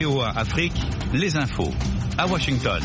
VOA Afrique, les infos, à Washington.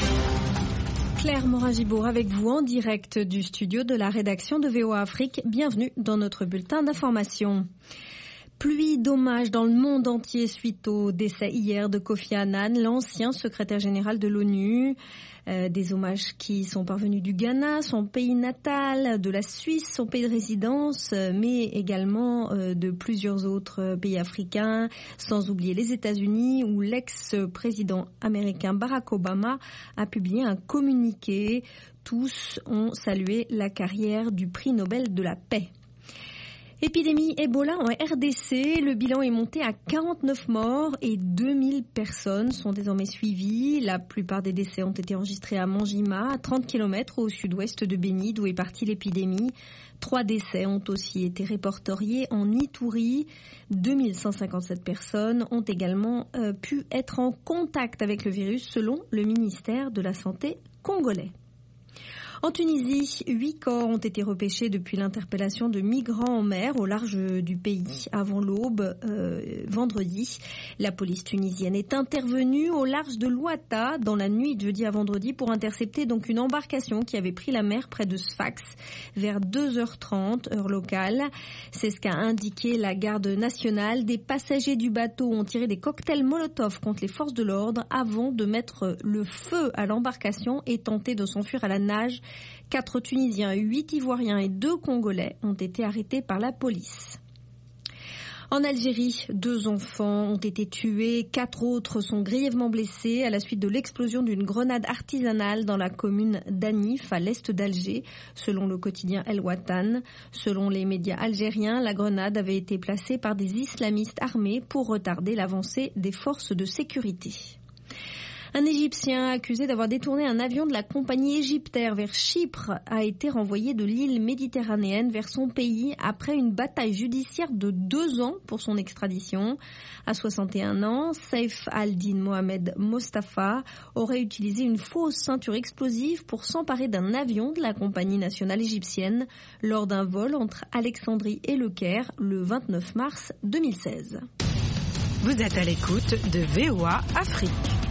Claire Morin-Gibour avec vous en direct du studio de la rédaction de VOA Afrique. Bienvenue dans notre bulletin d'information. Pluie d'hommages dans le monde entier suite au décès hier de Kofi Annan, l'ancien secrétaire général de l'ONU. Des hommages qui sont parvenus du Ghana, son pays natal, de la Suisse, son pays de résidence, mais également de plusieurs autres pays africains, sans oublier les États-Unis où l'ex-président américain Barack Obama a publié un communiqué. Tous ont salué la carrière du prix Nobel de la paix. Épidémie Ebola en RDC, le bilan est monté à 49 morts et 2000 personnes sont désormais suivies. La plupart des décès ont été enregistrés à Manjima, à 30 km au sud-ouest de Beni, d'où est partie l'épidémie. 3 décès ont aussi été répertoriés en Ituri. 2157 personnes ont également pu être en contact avec le virus selon le ministère de la Santé congolais. En Tunisie, 8 corps ont été repêchés depuis l'interpellation de migrants en mer au large du pays avant l'aube vendredi. La police tunisienne est intervenue au large de Louata dans la nuit de jeudi à vendredi pour intercepter donc une embarcation qui avait pris la mer près de Sfax vers 2h30 heure locale. C'est ce qu'a indiqué la garde nationale. Des passagers du bateau ont tiré des cocktails Molotov contre les forces de l'ordre avant de mettre le feu à l'embarcation et tenter de s'enfuir à la nage. 4 Tunisiens, 8 Ivoiriens et 2 Congolais ont été arrêtés par la police. En Algérie, 2 enfants ont été tués, 4 autres sont grièvement blessés à la suite de l'explosion d'une grenade artisanale dans la commune d'Anif, à l'est d'Alger, selon le quotidien El Watan. Selon les médias algériens, la grenade avait été placée par des islamistes armés pour retarder l'avancée des forces de sécurité. Un Égyptien accusé d'avoir détourné un avion de la compagnie Égyptaire vers Chypre a été renvoyé de l'île méditerranéenne vers son pays après une bataille judiciaire de 2 ans pour son extradition. À 61 ans, Saif al-Din Mohamed Mostafa aurait utilisé une fausse ceinture explosive pour s'emparer d'un avion de la compagnie nationale égyptienne lors d'un vol entre Alexandrie et Le Caire le 29 mars 2016. Vous êtes à l'écoute de VOA Afrique.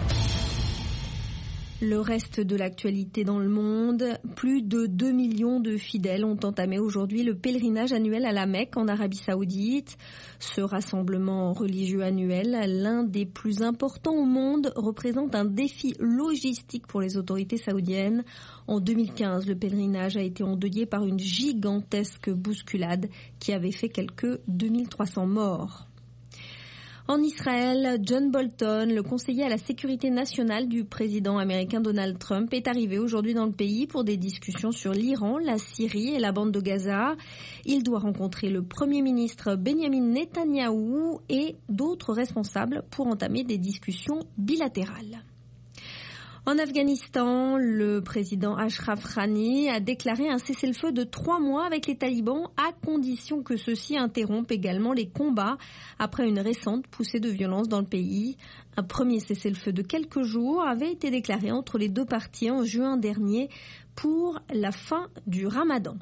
Le reste de l'actualité dans le monde, plus de 2 millions de fidèles ont entamé aujourd'hui le pèlerinage annuel à la Mecque en Arabie Saoudite. Ce rassemblement religieux annuel, l'un des plus importants au monde, représente un défi logistique pour les autorités saoudiennes. En 2015, le pèlerinage a été endeuillé par une gigantesque bousculade qui avait fait quelques 2300 morts. En Israël, John Bolton, le conseiller à la sécurité nationale du président américain Donald Trump, est arrivé aujourd'hui dans le pays pour des discussions sur l'Iran, la Syrie et la bande de Gaza. Il doit rencontrer le Premier ministre Benjamin Netanyahou et d'autres responsables pour entamer des discussions bilatérales. En Afghanistan, le président Ashraf Ghani a déclaré un cessez-le-feu de 3 mois avec les talibans à condition que ceux-ci interrompent également les combats après une récente poussée de violence dans le pays. Un premier cessez-le-feu de quelques jours avait été déclaré entre les 2 parties en juin dernier pour la fin du Ramadan.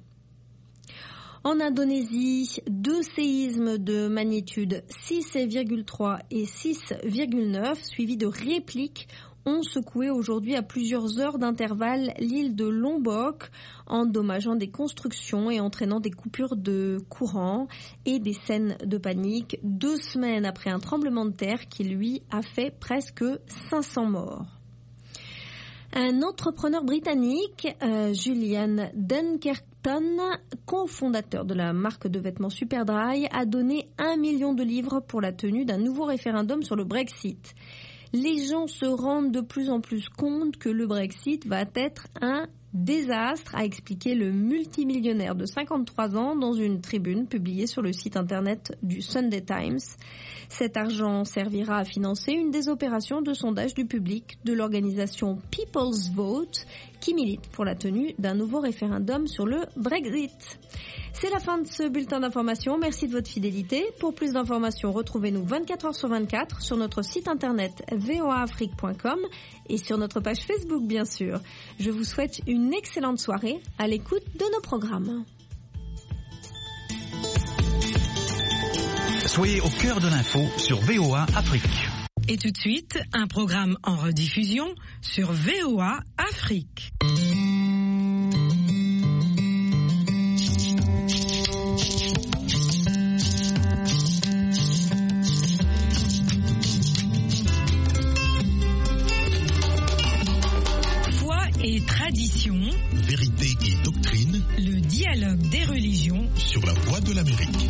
En Indonésie, 2 séismes de magnitude 6,3 et 6,9 suivis de répliques ont secoué aujourd'hui à plusieurs heures d'intervalle l'île de Lombok, endommageant des constructions et entraînant des coupures de courant et des scènes de panique 2 semaines après un tremblement de terre qui, lui, a fait presque 500 morts. Un entrepreneur britannique, Julian Dunkerton, cofondateur de la marque de vêtements Superdry, a donné 1 million de livres pour la tenue d'un nouveau référendum sur le Brexit. Les gens se rendent de plus en plus compte que le Brexit va être un désastre, a expliqué le multimillionnaire de 53 ans dans une tribune publiée sur le site internet du Sunday Times. Cet argent servira à financer une des opérations de sondage du public de l'organisation People's Vote qui milite pour la tenue d'un nouveau référendum sur le Brexit. C'est la fin de ce bulletin d'information. Merci de votre fidélité. Pour plus d'informations, retrouvez-nous 24 heures sur 24 sur notre site internet voaafrique.com et sur notre page Facebook, bien sûr. Je vous souhaite une excellente soirée à l'écoute de nos programmes. Soyez au cœur de l'info sur VOA Afrique. Et tout de suite, un programme en rediffusion sur VOA Afrique. Foi et tradition, vérité et doctrine, le dialogue des religions sur la Voix de l'Amérique.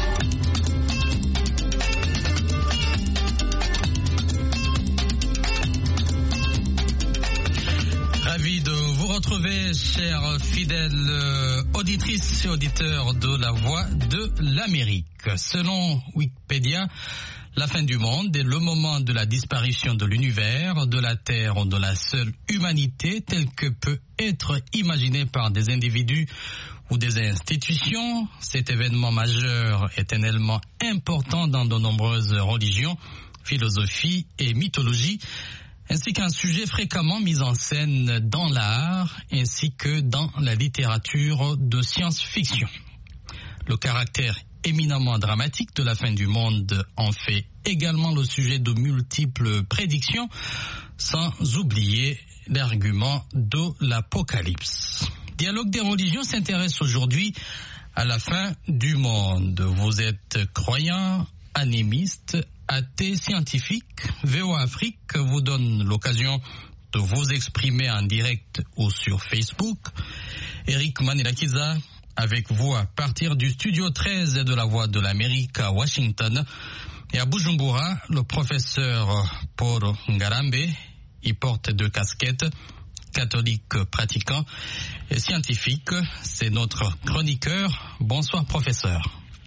Ravi de vous retrouver, chers fidèles auditrices et auditeurs de la Voix de l'Amérique. Selon Wikipédia, la fin du monde est le moment de la disparition de l'univers, de la Terre ou de la seule humanité telle que peut être imaginée par des individus ou des institutions. Cet événement majeur est éternellement important dans de nombreuses religions, philosophies et mythologies, ainsi qu'un sujet fréquemment mis en scène dans l'art ainsi que dans la littérature de science-fiction. Le caractère éminemment dramatique de la fin du monde en fait également le sujet de multiples prédictions, sans oublier l'argument de l'Apocalypse. Dialogue des religions s'intéresse aujourd'hui à la fin du monde. Vous êtes croyant, animiste, athée, scientifique. VOA Afrique vous donne l'occasion de vous exprimer en direct ou sur Facebook. Eric Manilakiza avec vous à partir du studio 13 de la Voix de l'Amérique à Washington. Et à Bujumbura, le professeur Paul Ngarambe, il porte deux casquettes, catholique pratiquant et scientifique. C'est notre chroniqueur. Bonsoir professeur.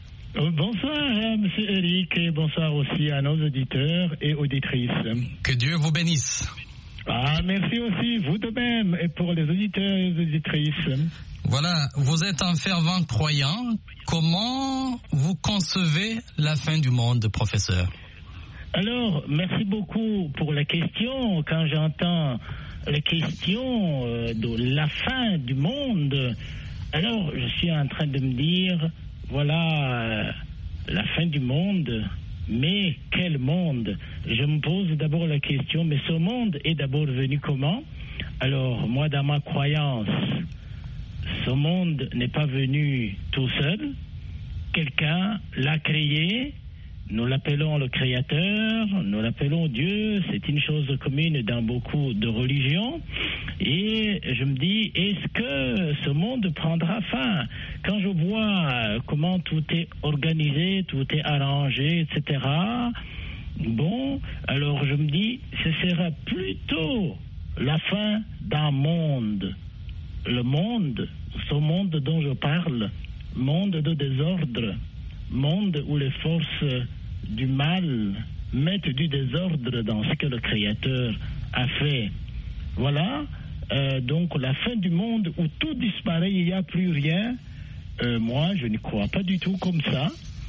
Bonsoir monsieur Eric et bonsoir aussi à nos auditeurs et auditrices. Que Dieu vous bénisse. Merci aussi, vous de même, et pour les auditeurs et les auditrices. Voilà, vous êtes un fervent croyant. Comment vous concevez la fin du monde, professeur? Alors, merci beaucoup pour la question. Quand j'entends la question de la fin du monde, alors je suis en train de me dire, voilà, la fin du monde, mais quel monde? Je me pose d'abord la question, mais ce monde est d'abord venu comment? Alors, moi, dans ma croyance, ce monde n'est pas venu tout seul. Quelqu'un l'a créé. Nous l'appelons le Créateur, nous l'appelons Dieu. C'est une chose commune dans beaucoup de religions. Et je me dis, est-ce que ce monde prendra fin? Quand je vois comment tout est organisé, tout est arrangé, etc., bon, alors je me dis, ce sera plutôt la fin d'un monde. Le monde, ce monde dont je parle, monde de désordre, monde où les forces du mal mettent du désordre dans ce que le Créateur a fait. Voilà, donc la fin du monde où tout disparaît, il n'y a plus rien. Moi, je ne crois pas du tout comme ça.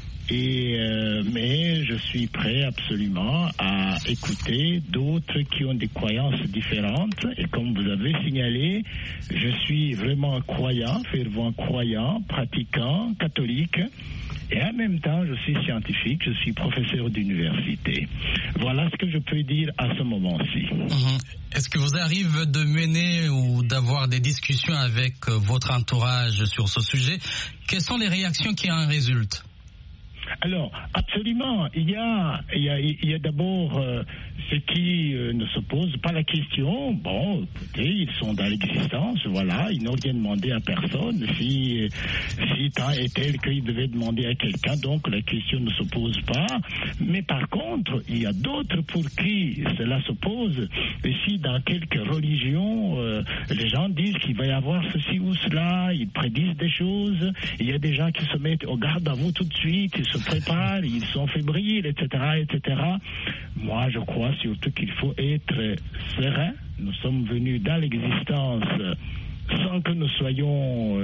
Mais je suis prêt absolument à écouter d'autres qui ont des croyances différentes. Et comme vous avez signalé, je suis vraiment croyant, fervent croyant, pratiquant, catholique. Et en même temps, je suis scientifique, je suis professeur d'université. Voilà ce que je peux dire à ce moment-ci. Est-ce que vous arrivez de mener ou d'avoir des discussions avec votre entourage sur ce sujet? Quelles sont les réactions qui en résultent? Alors, absolument, il y a d'abord ceux qui ne se posent pas la question. Bon, écoutez, ils sont dans l'existence, voilà, ils n'ont rien demandé à personne. Si tant est tel qu'ils devaient demander à quelqu'un, donc la question ne se pose pas. Mais par contre, il y a d'autres pour qui cela se pose. Et si dans quelques religions, les gens disent qu'il va y avoir ceci ou cela, ils prédisent des choses, il y a des gens qui se mettent au garde à vous tout de suite, ils se préparent, ils sont fébriles, etc., etc. Moi, je crois surtout qu'il faut être serein. Nous sommes venus dans l'existence sans que nous soyons,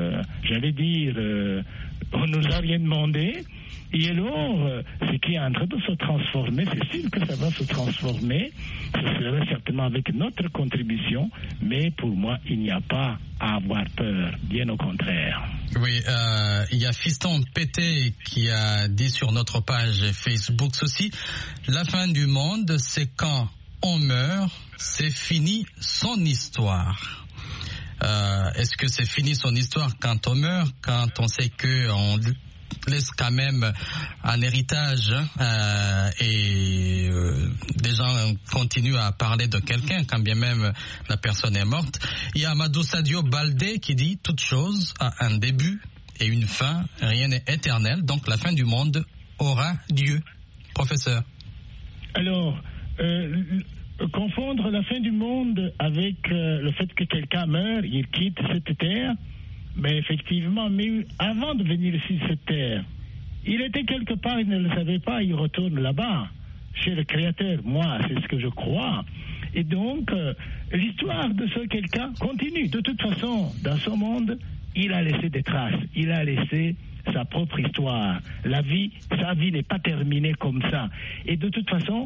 on nous a rien demandé. Et alors, ce qui est en train de se transformer, c'est sûr que ça va se transformer. Ce sera certainement avec notre contribution, mais pour moi, il n'y a pas à avoir peur, bien au contraire. Oui, il y a Fiston Pété qui a dit sur notre page Facebook ceci: la fin du monde, c'est quand on meurt, c'est fini son histoire. Est-ce que c'est fini son histoire quand on meurt, quand on sait qu'on laisse quand même un héritage et des gens continuent à parler de quelqu'un quand bien même la personne est morte. Il y a Amadou Sadio Baldé qui dit: toute chose a un début et une fin, rien n'est éternel, donc la fin du monde aura Dieu. Professeur. Alors, confondre la fin du monde avec le fait que quelqu'un meurt, il quitte cette terre, mais effectivement, mais avant de venir ici sur cette terre, il était quelque part, il ne le savait pas, il retourne là-bas, chez le Créateur. Moi, c'est ce que je crois. Et donc, l'histoire de ce quelqu'un continue. De toute façon, dans ce monde, il a laissé des traces, il a laissé sa propre histoire. Sa vie n'est pas terminée comme ça. Et de toute façon,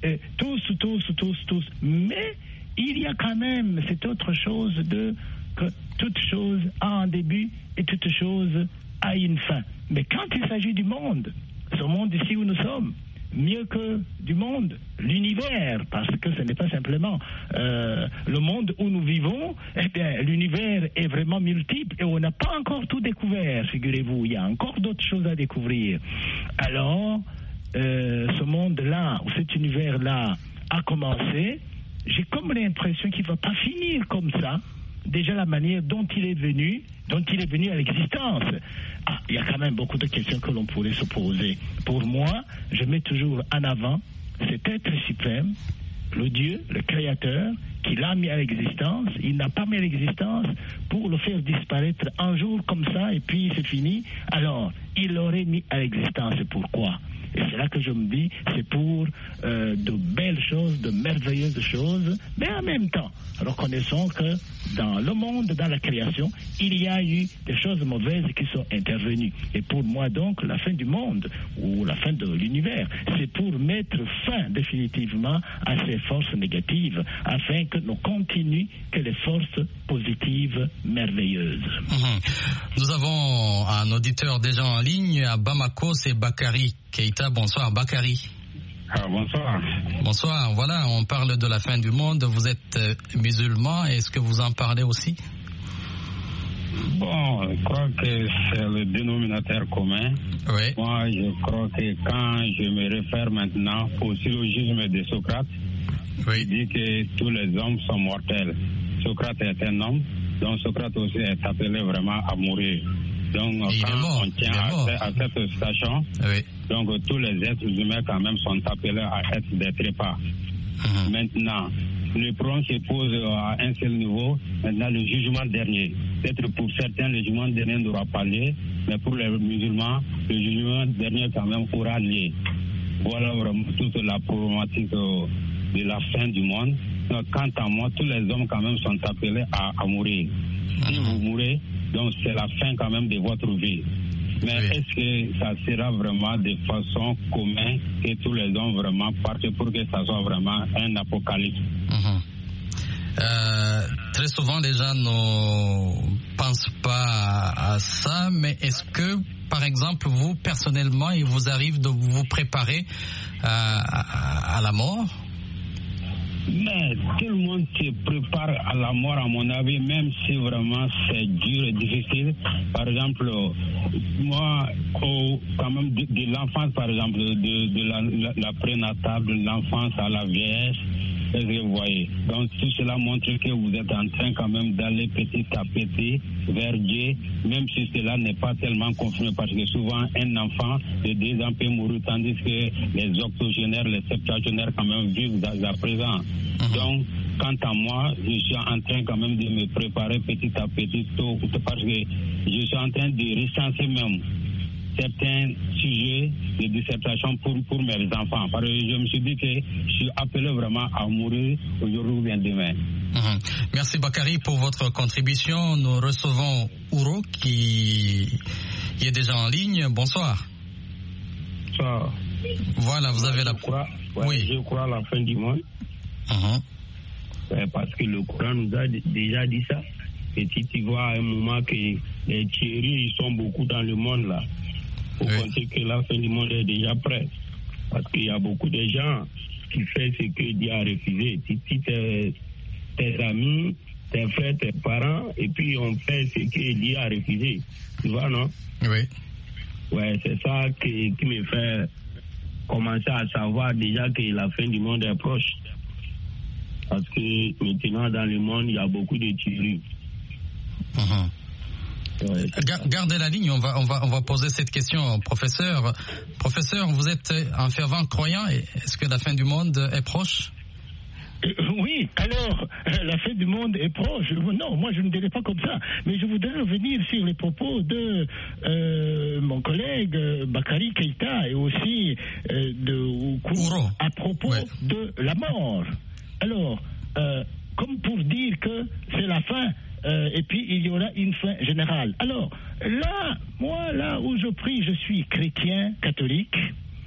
tous. Mais il y a quand même cette autre chose que toute chose a un début et toute chose a une fin. Mais quand il s'agit du monde, ce monde ici où nous sommes, mieux que du monde, l'univers, parce que ce n'est pas simplement le monde où nous vivons, eh bien, l'univers est vraiment multiple et on n'a pas encore tout découvert, figurez-vous, il y a encore d'autres choses à découvrir. Alors, ce monde-là, ou cet univers-là a commencé, j'ai comme l'impression qu'il ne va pas finir comme ça. Déjà la manière dont il est venu à l'existence. Il y a quand même beaucoup de questions que l'on pourrait se poser. Pour moi, je mets toujours en avant cet être suprême, le Dieu, le Créateur, qui l'a mis à l'existence. Il n'a pas mis à l'existence pour le faire disparaître un jour comme ça et puis c'est fini. Alors, il l'aurait mis à l'existence. Pourquoi ? Et c'est là que je me dis, c'est pour de belles choses, de merveilleuses choses, mais en même temps, reconnaissons que dans le monde, dans la création, il y a eu des choses mauvaises qui sont intervenues. Et pour moi donc, la fin du monde, ou la fin de l'univers, c'est pour mettre fin définitivement à ces forces négatives, afin que nous continuions que les forces positives merveilleuses. Nous avons un auditeur déjà en ligne à Bamako, c'est Bakary Keita. Bonsoir Bakary. Bonsoir. Bonsoir, voilà, on parle de la fin du monde. Vous êtes musulman, est-ce que vous en parlez aussi? Bon, je crois que c'est le dénominateur commun. Oui. Moi, je crois que quand je me réfère maintenant au syllogisme de Socrate, oui, il dit que tous les hommes sont mortels. Socrate est un homme, donc Socrate aussi est appelé vraiment à mourir. Donc, quand on tient à cette citation, oui, donc tous les êtres humains quand même sont appelés à être des trépas. Maintenant, le problème se pose à un seul niveau, maintenant le jugement dernier. Peut-être pour certains, le jugement dernier n'aura pas lieu, mais pour les musulmans, le jugement dernier quand même aura lieu. Voilà vraiment toute la problématique de la fin du monde. Donc, quant à moi, tous les hommes quand même sont appelés à mourir. Si vous mourrez, donc c'est la fin quand même de votre vie. Mais est-ce que ça sera vraiment de façon commune que tous les hommes vraiment partent pour que ça soit vraiment un apocalypse? Très souvent, les gens ne pensent pas à ça, mais est-ce que, par exemple, vous, personnellement, il vous arrive de vous préparer à la mort? Mais tout le monde se prépare à la mort, à mon avis, même si vraiment c'est dur et difficile. Par exemple, moi, quand même de l'enfance, par exemple, de la prénatale, de l'enfance à la vieillesse, est-ce que vous voyez? Donc tout cela montre que vous êtes en train quand même d'aller petit à petit vers Dieu, même si cela n'est pas tellement confirmé, parce que souvent un enfant de 2 ans peut mourir, tandis que les octogénaires, les septuagénaires quand même vivent à présent. Donc, quant à moi, je suis en train quand même de me préparer petit à petit, parce que je suis en train de recenser même certains sujets de dissertation pour mes enfants. Parce que je me suis dit que je suis appelé vraiment à mourir aujourd'hui ou bien demain. Merci Bakary pour votre contribution. Nous recevons Ouro qui est déjà en ligne. Bonsoir. Bonsoir. Voilà, vous avez Oui, je crois à la fin du monde. Parce que le Coran nous a déjà dit ça. Et si tu vois à un moment que les tueries sont beaucoup dans le monde là, faut penser que la fin du monde est déjà prête. Parce qu'il y a beaucoup de gens qui font ce que Dieu a refusé. Si tes amis, tes frères, tes parents, et puis on fait ce que Dieu a refusé. Tu vois, non? Oui. Ouais, c'est ça qui me fait commencer à savoir déjà que la fin du monde est proche. Parce que maintenant, dans le monde, il y a beaucoup de tueries. Ouais, gardez la ligne, on va poser cette question au professeur. Professeur, vous êtes un fervent croyant, est-ce que la fin du monde est proche? Oui, alors, la fin du monde est proche. Non, moi je ne dirais pas comme ça. Mais je voudrais revenir sur les propos de mon collègue Bakary Keïta et aussi de Ouro à propos de la mort. Alors, comme pour dire que c'est la fin, et puis il y aura une fin générale. Alors, là, moi, là où je prie, je suis chrétien, catholique.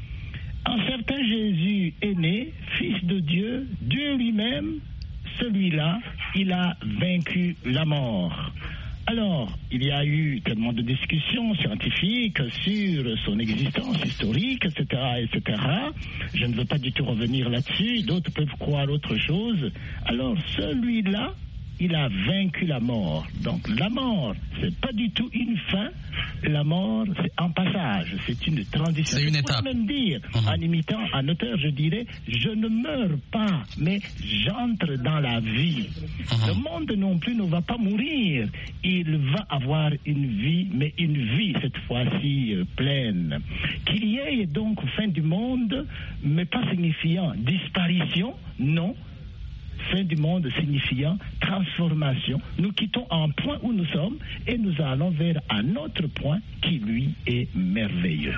Un certain Jésus est né, fils de Dieu, Dieu lui-même, celui-là, il a vaincu la mort. Alors, il y a eu tellement de discussions scientifiques sur son existence historique, etc., etc. Je ne veux pas du tout revenir là-dessus, d'autres peuvent croire autre chose. Alors, celui-là, il a vaincu la mort. Donc, la mort, c'est pas du tout une fin. La mort, c'est un passage, c'est une transition. C'est une étape. Je pourrais même dire, en imitant un auteur, je dirais, je ne meurs pas, mais j'entre dans la vie. Le monde non plus ne va pas mourir. Il va avoir une vie, mais une vie cette fois-ci pleine. Qu'il y ait donc fin du monde, mais pas signifiant disparition, non. Fin du monde signifiant transformation. Nous quittons un point où nous sommes et nous allons vers un autre point qui, lui, est merveilleux.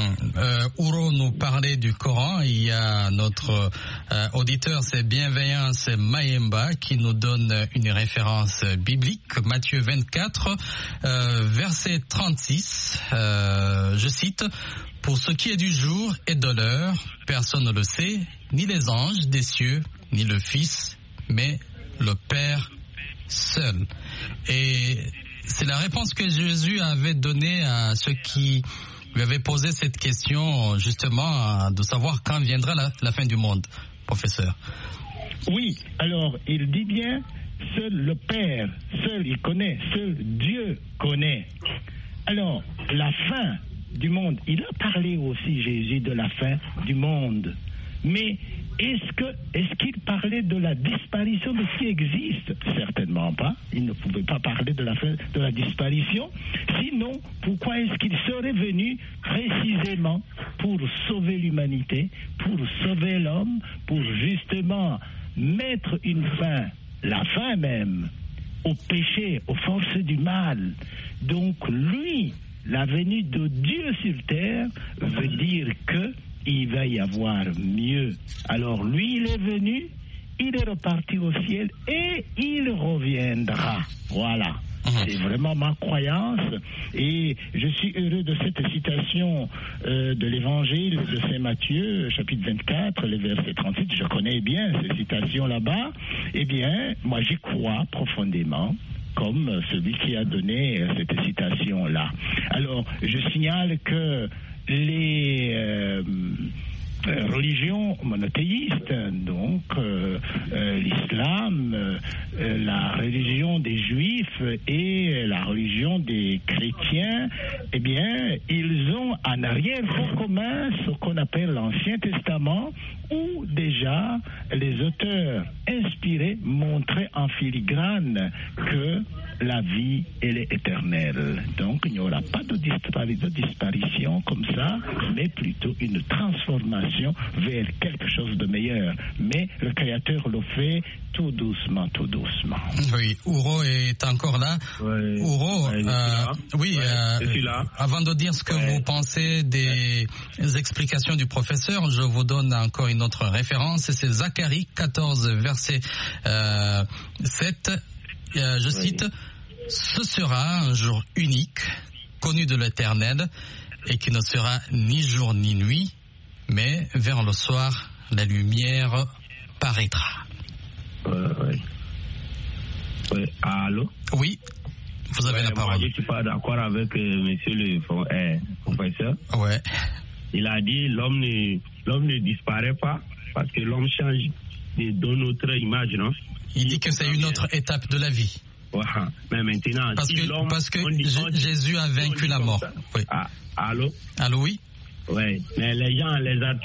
Ouro nous parlait du Coran. Il y a notre auditeur, c'est bienveillant, c'est Mayemba, qui nous donne une référence biblique. Matthieu 24, verset 36. Je cite, « Pour ce qui est du jour et de l'heure, personne ne le sait, ni les anges des cieux, ni le Fils, mais le Père seul. » Et c'est la réponse que Jésus avait donnée à ceux qui lui avaient posé cette question, justement, de savoir quand viendra la fin du monde, professeur. Oui, alors il dit bien, seul le Père, seul il connaît, seul Dieu connaît. Alors, la fin du monde, il a parlé aussi, Jésus, de la fin du monde. Mais est-ce qu'il parlait de la disparition de ce qui existe? Certainement pas. Il ne pouvait pas parler de la fin de la disparition. Sinon, pourquoi est-ce qu'il serait venu précisément pour sauver l'humanité, pour sauver l'homme, pour justement mettre une fin, la fin même, au péché, aux forces du mal? Donc lui, la venue de Dieu sur terre veut dire que il va y avoir mieux. Alors lui, il est venu, il est reparti au ciel et il reviendra. Voilà. C'est vraiment ma croyance et je suis heureux de cette citation de l'évangile de Saint Matthieu, chapitre 24, le verset 38. Je connais bien ces citations là-bas. Eh bien, moi j'y crois profondément, comme celui qui a donné cette citation-là. Alors, je signale que les religions monothéistes, donc l'islam, la religion des juifs et la religion des chrétiens, eh bien, ils ont en arrière-fond commun ce qu'on appelle l'Ancien Testament, où déjà les auteurs inspirés montraient en filigrane que la vie, elle est éternelle. Donc, il n'y aura pas de disparition comme ça, mais plutôt une transformation vers quelque chose de meilleur. Mais le Créateur le fait tout doucement, tout doucement. Oui, Ouro est encore là. Ouais. Ouro, je suis là. Avant de dire ce que vous pensez des explications du professeur, je vous donne encore une autre référence. C'est Zacharie 14, verset 7. Je cite, « Ce sera un jour unique, connu de l'Éternel, et qui ne sera ni jour ni nuit, mais vers le soir, la lumière paraîtra. » Oui, allô? Oui, vous avez la parole. Moi, je ne suis pas d'accord avec monsieur le professeur. Ouais. Il a dit l'homme ne disparaît pas parce que l'homme change de notre image, non? Il dit que c'est une autre étape de la vie. Voilà. Mais maintenant, parce que Jésus a vaincu la mort. Oui. Allô? Allô, oui? Oui, mais les gens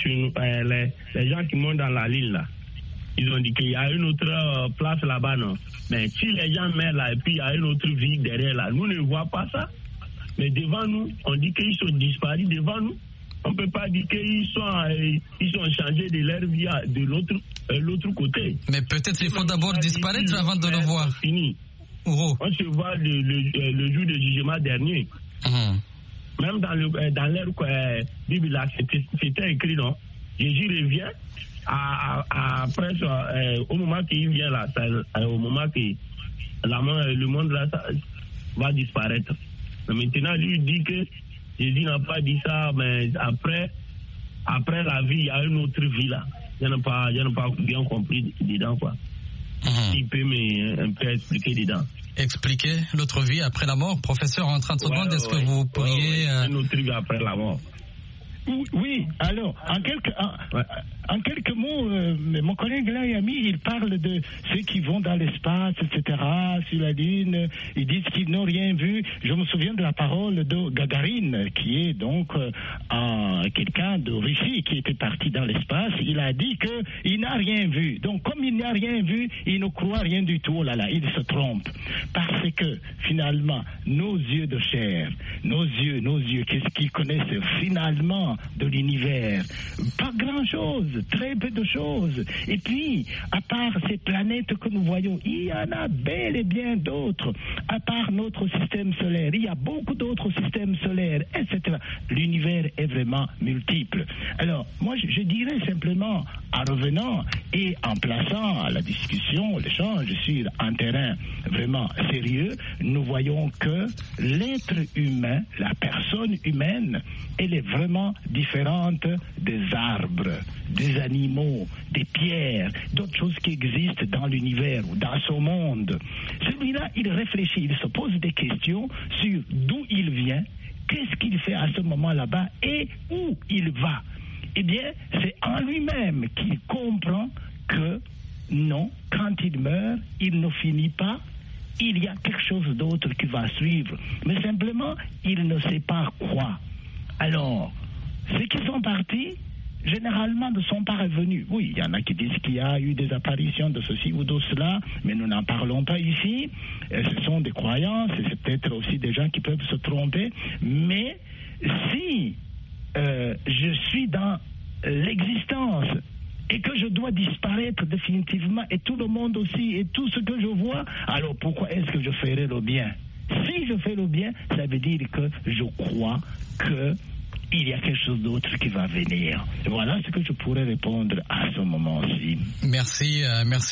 qui montent dans la ligne là, ils ont dit qu'il y a une autre place là-bas, non? Mais si les gens meurent là et puis il y a une autre vie derrière là, nous ne voyons pas ça. Mais devant nous, on dit qu'ils sont disparus devant nous. On ne peut pas dire qu'ils sont changés de leur vie de l'autre côté. Mais peut-être il faut d'abord disparaître avant de le voir. Fini. On se voit le jour du jugement dernier. Même dans leur Bible là, c'était écrit, non? Jésus revient après au moment qu'il vient là, au moment que le monde là va disparaître. Mais maintenant, lui dit que Jésus n'a pas dit ça, mais après la vie, il y a une autre vie là. Je n'ai pas bien compris dedans, quoi. Il peut un peu expliquer dedans. Expliquer l'autre vie après la mort, professeur, en 30 secondes, est-ce que vous pourriez... Une autre vie après la mort. Oui, alors, en quelques mots, mon collègue là, Yami, il parle de ceux qui vont dans l'espace, etc., sur la Lune, ils disent qu'ils n'ont rien vu. Je me souviens de la parole de Gagarine, qui est donc quelqu'un de Russie qui était parti dans l'espace. Il a dit qu'il n'a rien vu. Donc, comme il n'a rien vu, il ne croit rien du tout. Oh là là, il se trompe. Parce que, finalement, nos yeux de chair, nos yeux, qu'est-ce qu'ils connaissent finalement de l'univers? Pas grand-chose, très peu de choses. Et puis, à part ces planètes que nous voyons, il y en a bel et bien d'autres. À part notre système solaire, il y a beaucoup d'autres systèmes solaires, etc. L'univers est vraiment multiple. Alors, moi, je dirais simplement, en revenant et en plaçant la discussion, l'échange sur un terrain vraiment sérieux, nous voyons que l'être humain, la personne humaine, elle est vraiment différente des arbres, des animaux, des pierres, d'autres choses qui existent dans l'univers ou dans ce monde. Celui-là, il réfléchit, il se pose des questions sur d'où il vient, qu'est-ce qu'il fait à ce moment là-bas et où il va. Eh bien, c'est en lui-même qu'il comprend que non, quand il meurt, il ne finit pas. Il y a quelque chose d'autre qui va suivre. Mais simplement, il ne sait pas quoi. Alors, ceux qui sont partis, généralement ne sont pas revenus. Oui, il y en a qui disent qu'il y a eu des apparitions de ceci ou de cela, mais nous n'en parlons pas ici. Ce sont des croyances, et c'est peut-être aussi des gens qui peuvent se tromper. Mais si je suis dans l'existence et que je dois disparaître définitivement, et tout le monde aussi, et tout ce que je vois, alors pourquoi est-ce que je ferai le bien? Si je fais le bien, ça veut dire que je crois qu'il y a quelque chose d'autre qui va venir. Voilà ce que je pourrais répondre à ce moment-ci. Merci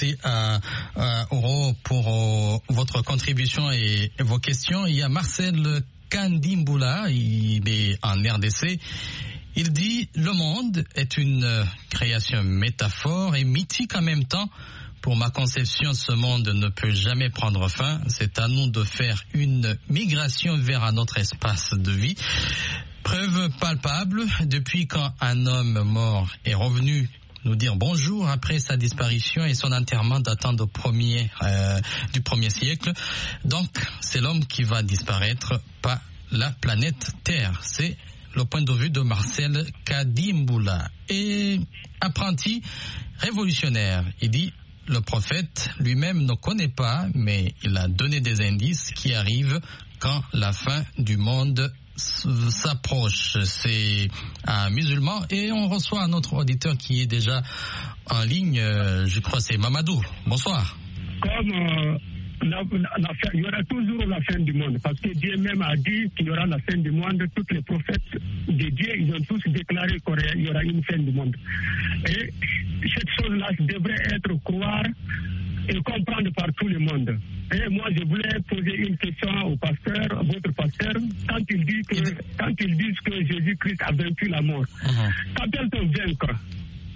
Oro pour votre contribution et vos questions. Il y a Marcel Kandimboula, il est en RDC. Il dit « Le monde est une création métaphore et mythique en même temps. Pour ma conception, ce monde ne peut jamais prendre fin. C'est à nous de faire une migration vers un autre espace de vie. Preuve palpable, depuis quand un homme mort est revenu nous dire bonjour après sa disparition et son enterrement datant du premier siècle. Donc, c'est l'homme qui va disparaître, pas la planète Terre. C'est le point de vue de Marcel Kadimboula. Et apprenti révolutionnaire, il dit le prophète lui-même ne connaît pas, mais il a donné des indices qui arrivent quand la fin du monde s'approche. C'est un musulman et on reçoit un autre auditeur qui est déjà en ligne, je crois c'est Mamadou. Bonsoir. Comme il y aura toujours la fin du monde, parce que Dieu même a dit qu'il y aura la fin du monde. Tous les prophètes de Dieu, ils ont tous déclaré qu'il y aura une fin du monde. Et cette chose-là devrait être croire et comprendre par tout le monde. Et moi, je voulais poser une question au pasteur, votre pasteur, quand ils disent que Jésus-Christ a vaincu la mort. Quand est-on vaincre?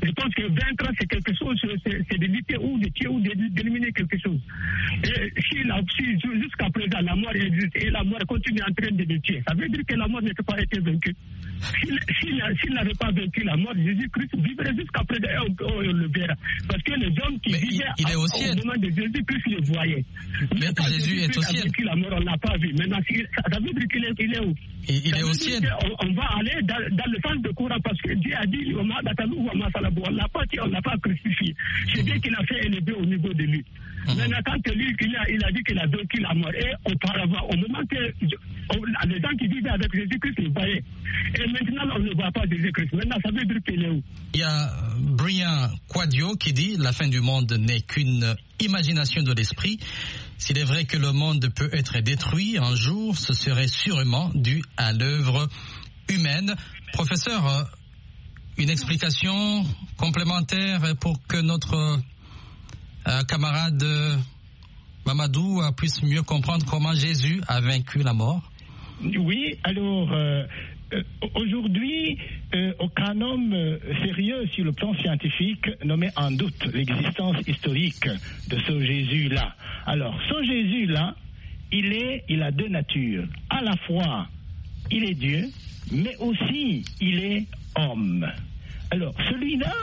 Je pense que vaincre, c'est quelque chose, c'est de lutter ou de tuer ou d'éliminer quelque chose. Et si jusqu'à présent la mort existe et la mort continue en train de le tuer, ça veut dire que la mort n'a pas été vaincue. S'il n'avait pas vaincu la mort, Jésus-Christ vivrait jusqu'à présent et on le verra. Parce que les hommes qui vivaient au moment de Jésus-Christ le voyaient. Mais Jésus est au ciel. La mort, on ne l'a pas vu. Maintenant, ça veut dire qu'il est où? Il est au ciel. On va aller dans le sens de courant parce que Dieu a dit on ne l'a pas crucifié. C'est Dieu qui l'a fait élever au niveau de lui. Maintenant, quand lui, il a dit qu'il a vaincu la mort. Et auparavant, au moment que les gens qui vivaient avec Jésus-Christ le voyaient. Et maintenant, on ne voit pas Jésus-Christ. Maintenant, ça veut dire qu'il est où? Il y a Brian Quadio qui dit la fin du monde n'est qu'une imagination de l'esprit. S'il est vrai que le monde peut être détruit un jour, ce serait sûrement dû à l'œuvre humaine. Professeur, une explication complémentaire pour que notre camarade Mamadou puisse mieux comprendre comment Jésus a vaincu la mort? Oui, alors aujourd'hui, aucun homme sérieux sur le plan scientifique ne met en doute l'existence historique de ce Jésus-là. Alors, ce Jésus-là, il a deux natures. À la fois, il est Dieu, mais aussi il est homme. Alors, celui-là,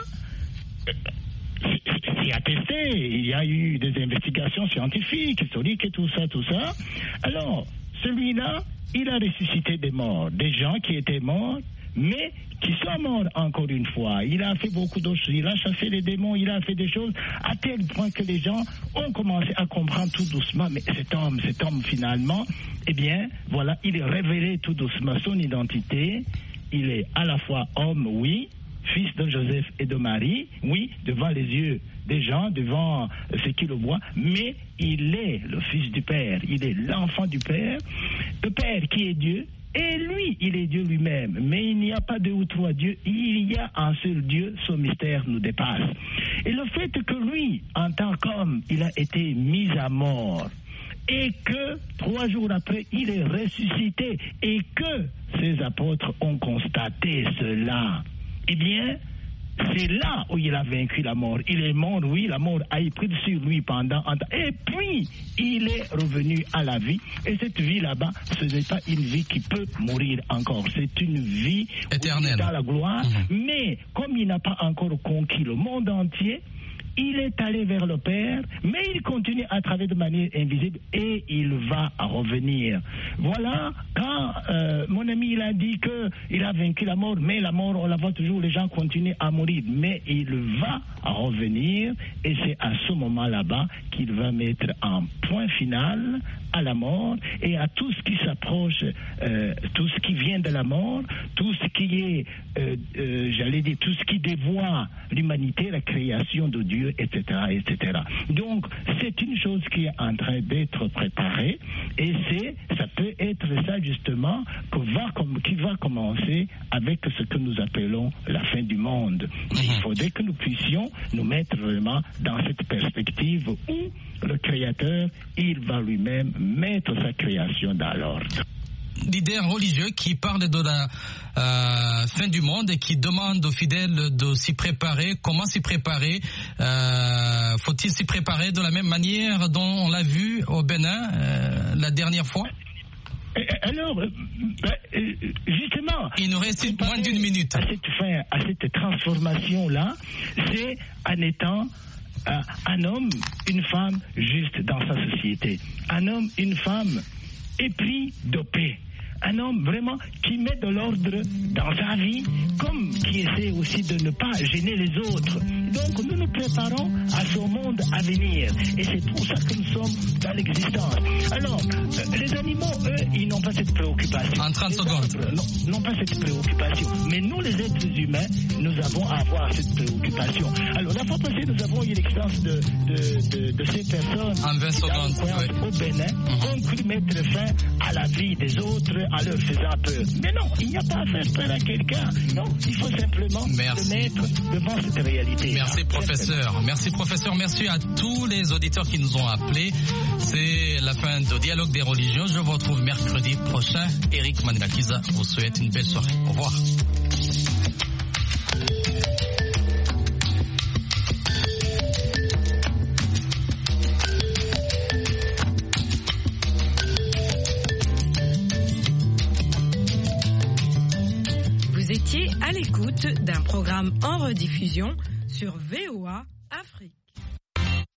c'est attesté, il y a eu des investigations scientifiques, historiques et tout ça. Alors, celui-là, il a ressuscité des morts, des gens qui étaient morts, mais qui sont morts encore une fois. Il a fait beaucoup d'autres choses, il a chassé les démons, il a fait des choses à tel point que les gens ont commencé à comprendre tout doucement, mais cet homme finalement, eh bien, voilà, il est révélé tout doucement son identité. Il est à la fois homme, oui, fils de Joseph et de Marie, oui, devant les yeux des gens, devant ceux qui le voient, mais il est le fils du Père, il est l'enfant du Père, le Père qui est Dieu, et lui, il est Dieu lui-même. Mais il n'y a pas deux ou trois dieux, il y a un seul Dieu, ce mystère nous dépasse. Et le fait que lui, en tant qu'homme, il a été mis à mort, et que 3 jours après, il est ressuscité, et que ses apôtres ont constaté cela, eh bien, c'est là où il a vaincu la mort. Il est mort, oui, la mort a pris sur lui pendant un temps. Et puis, il est revenu à la vie. Et cette vie là-bas, ce n'est pas une vie qui peut mourir encore. C'est une vie éternelle, dans la gloire. Mais, comme il n'a pas encore conquis le monde entier, il est allé vers le Père, mais il continue à travailler de manière invisible et il va revenir. Voilà, quand mon ami il a dit qu'il a vaincu la mort, mais la mort, on la voit toujours, les gens continuent à mourir, mais il va revenir et c'est à ce moment là-bas qu'il va mettre un point final à la mort et à tout ce qui s'approche, tout ce qui vient de la mort, tout ce qui est, j'allais dire, tout ce qui dévoie l'humanité, la création de Dieu, etc., etc. Donc, c'est une chose qui est en train d'être préparée et ça peut être ça justement qui va commencer avec ce que nous appelons la fin du monde. Il faudrait que nous puissions nous mettre vraiment dans cette perspective où le Créateur, il va lui-même mettre sa création dans l'ordre. Leader religieux qui parle de la fin du monde et qui demande aux fidèles de s'y préparer. Comment s'y préparer? Faut-il s'y préparer de la même manière dont on l'a vu au Bénin la dernière fois? Alors, justement, il nous reste moins d'1 minute. À cette transformation-là, c'est en étant un homme, une femme juste dans sa société. Un homme, une femme épris de paix. Un homme vraiment qui met de l'ordre dans sa vie, comme qui essaie aussi de ne pas gêner les autres. Donc nous nous préparons à ce monde à venir. Et c'est pour ça que nous sommes dans l'existence. Alors, les animaux, eux, ils n'ont pas cette préoccupation. En 30 secondes. N'ont pas cette préoccupation. Mais nous, les êtres humains, nous avons à avoir cette préoccupation. Alors, la fois passée, nous avons eu l'existence de ces personnes en 20 secondes, au Bénin, ont cru mettre fin à la vie des autres, à leur faisant peur. Mais non, il n'y a pas à faire peur à quelqu'un. Non, il faut simplement se mettre devant cette réalité. Merci professeur. Merci professeur. Merci à tous les auditeurs qui nous ont appelés. C'est la fin de Dialogue des religions. Je vous retrouve mercredi prochain. Eric Manelakiza vous souhaite une belle soirée. Au revoir. programme en rediffusion sur VOA Afrique.